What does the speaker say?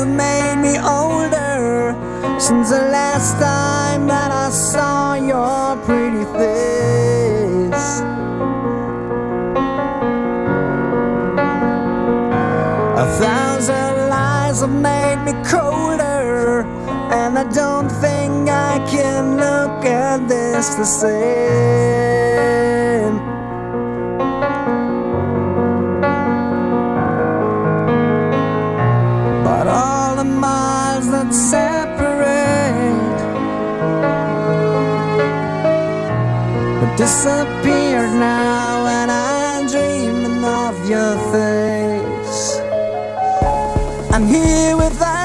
have made me older since the last time that I saw your pretty face. 1,000 lies have made me colder, and I don't think I can look at this the same. But all the miles that separate have disappeared now, and I'm dreaming of your face. I'm here without